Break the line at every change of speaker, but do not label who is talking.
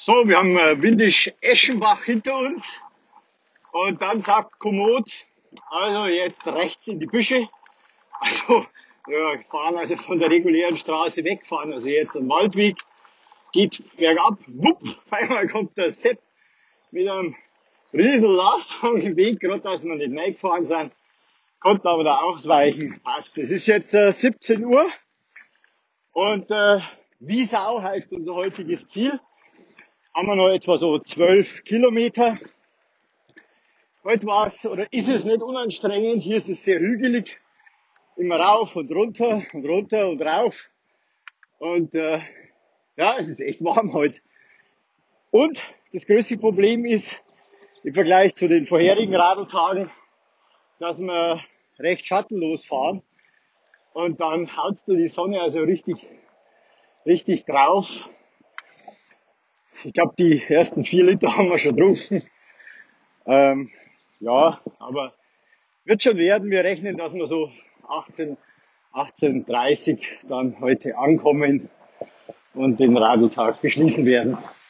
So, wir haben Windisch-Eschenbach hinter uns und dann sagt Komoot, also jetzt rechts in die Büsche. Also wir fahren also von der regulären Straße weg, fahren also jetzt am Waldweg, geht bergab, wupp, auf einmal kommt der Sepp mit einem riesen Lastwagen im Weg, gerade dass wir nicht reingefahren sind, konnte aber da ausweichen, passt. Es ist jetzt 17 Uhr und Wiesau heißt unser heutiges Ziel. Haben wir noch etwa so 12 Kilometer. Heute war es, oder ist es nicht unanstrengend. Hier ist es sehr hügelig. Immer rauf und runter und runter und rauf. Und ja, es ist echt warm heute. Und das größte Problem ist, im Vergleich zu den vorherigen Radltagen, dass wir recht schattenlos fahren. Und dann haut's dir die Sonne also richtig drauf. Ich glaube, die ersten 4 Liter haben wir schon getrunken. Ja, aber wird schon werden. Wir rechnen, dass wir so 18:30 dann heute ankommen und den Radltag beschließen werden.